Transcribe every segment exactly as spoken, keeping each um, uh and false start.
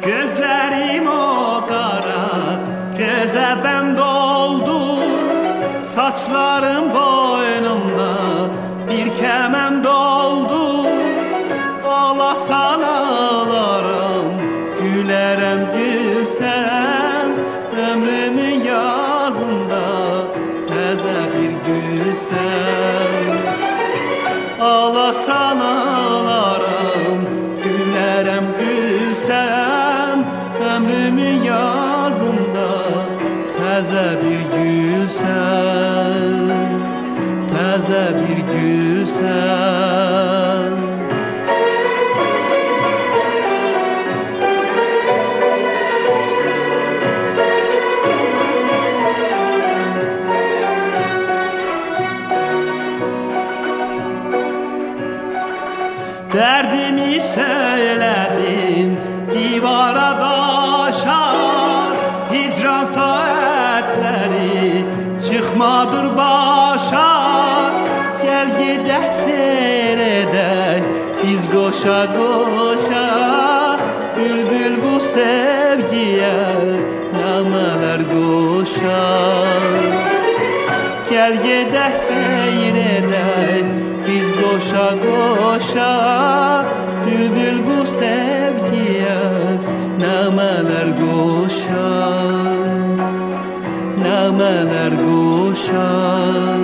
Gözlerim o kara göze ben doldu, saçlarım boynumda bir kemen doldu. Ağlasan ağlarım, gülerem gülsem, ömrümün yazında təzə bir gülsem. Ağlasan ağlarım, gülerem gülsem, ömrümün yazında təzə bir gülsem, təzə bir gülsem. Derdimi söyledim divara daşa, hicran saatleri çıkmadır başa. Gel gidək seyredək biz koşa koşa, bülbül bu sevgiye nameler koşar. Gel gidək seyredək biz koşa koşa, bülbül bu sevgiye nameler koşar, nameler koşar.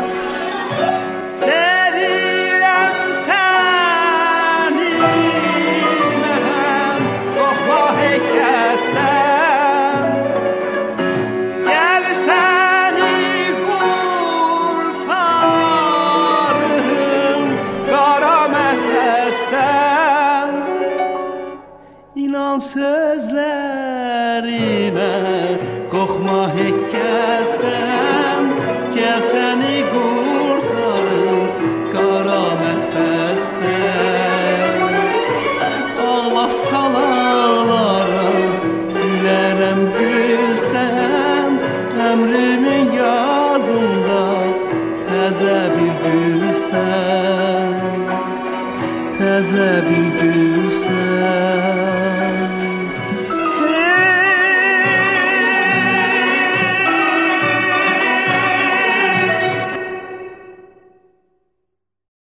Sevirem seni mənim, qorxma heç kəsdən. Gel seni kurtarım qara məhvəsdən. İnan sözlərimə, qorxma heç kəsdən. Gəl səni qurtarım qara məhvəsdən. Ağlasan ağlarım, gülərəm gülsəm, ömrümün yazında təzə bir gülsəm, təzə bir gülsəm.